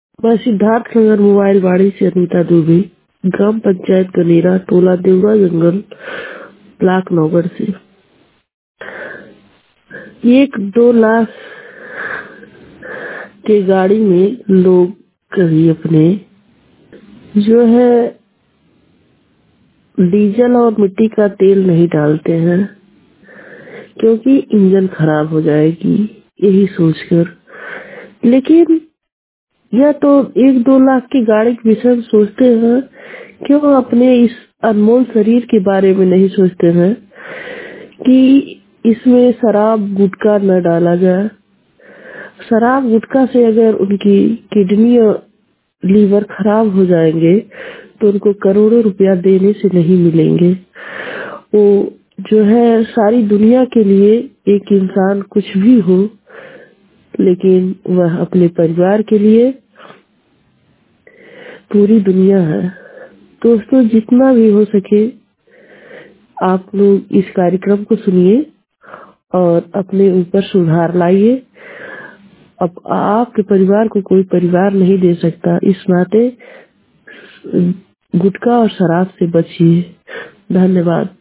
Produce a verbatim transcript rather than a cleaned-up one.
मैं सिद्धार्थ नगर मोबाइल वाड़ी से अनीता दुबे, ग्राम पंचायत गनेरा, टोला देवरा जंगल, ब्लॉक नौगढ़ से। एक दो लाख के गाड़ी में लोग कभी अपने जो है डीजल और मिट्टी का तेल नहीं डालते हैं, क्योंकि इंजन खराब हो जाएगी, यही सोचकर। लेकिन यह तो एक दो लाख की गाड़ी के विषय में सोचते हैं, क्यों अपने इस अनमोल शरीर के बारे में नहीं सोचते हैं कि इसमें शराब गुटखा न डाला जाए। शराब गुटखा से अगर उनकी किडनी और लीवर खराब हो जाएंगे तो उनको करोड़ों रुपया देने से नहीं मिलेंगे। वो जो है सारी दुनिया के लिए एक इंसान कुछ भी हो, लेकिन वह अपने परिवार के लिए पूरी दुनिया है। दोस्तों, जितना भी हो सके आप लोग इस कार्यक्रम को सुनिए और अपने ऊपर सुधार लाइए। अब आपके परिवार को कोई परिवार नहीं दे सकता, इस नाते गुटखा और शराब से बचिए। धन्यवाद।